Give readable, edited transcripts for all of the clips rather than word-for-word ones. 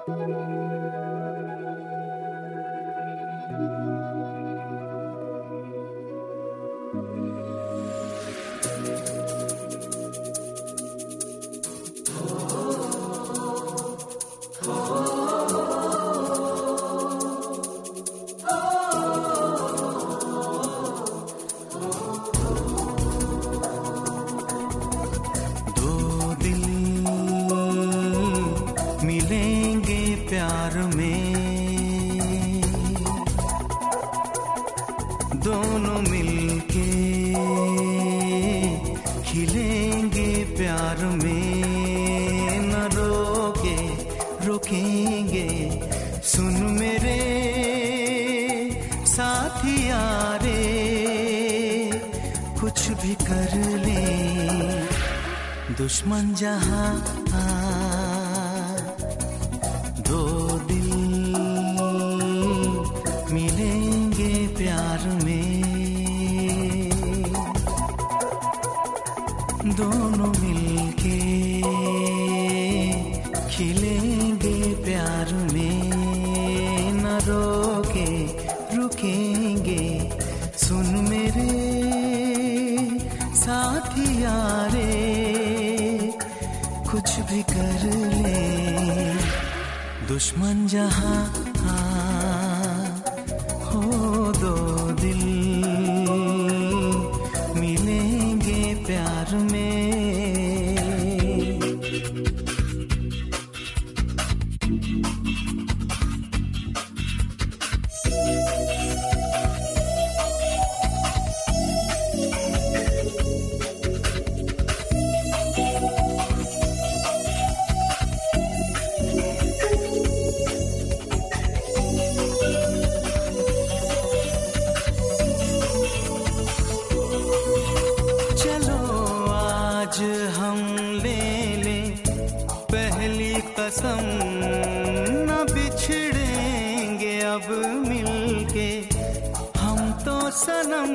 प्यार में दोनों मिलके खिलेंगे प्यार में, न रोके रोकेंगे। सुन मेरे साथिया रे, कुछ भी कर ले दुश्मन जहां, दो दिल मिलेंगे प्यार में, दोनों मिलके खिलेंगे प्यार में, न रोके रुकेंगे। सुन मेरे साथिया रे, कुछ भी कर ले दुश्मन जहां, हो दो दिल मिलेंगे प्यार में। आज हम ले लें पहली कसम, न बिछड़ेंगे अब मिलके हम तो सनम।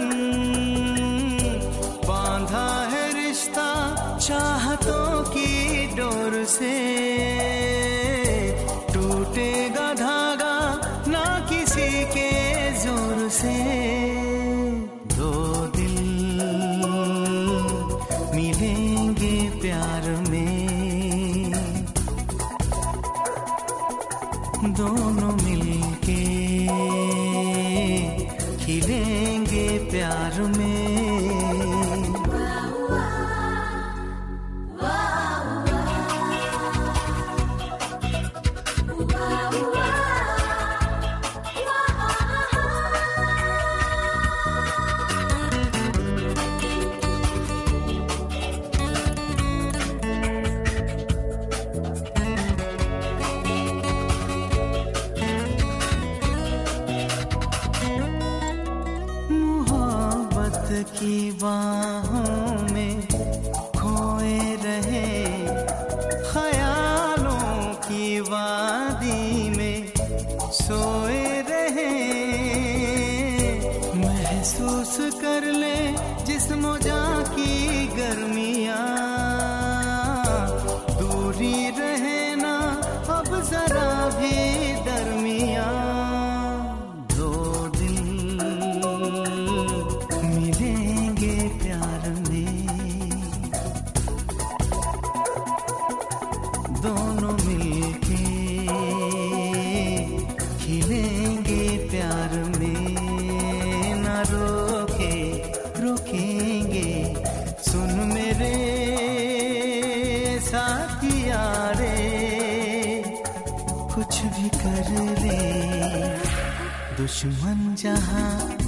बांधा है रिश्ता चाहतों की डोर से, टूटेगा धागा ना किसी के जोर से। दो दिल मिलेंगे प्यार में, दोनों मिलके खिलेंगे प्यार में। की बाहों में खोए रहे, ख्यालों की वादी में सोए रहे। महसूस कर ले जिस्मों जा की गर्मियाँ, दूरी रहे ना अब जरा भी दरमियाँ। दोनों मिलके खिलेंगे प्यार में, न रोके रुकेंगे। सुन मेरे साथिया रे, कुछ भी कर ले दुश्मन जहां,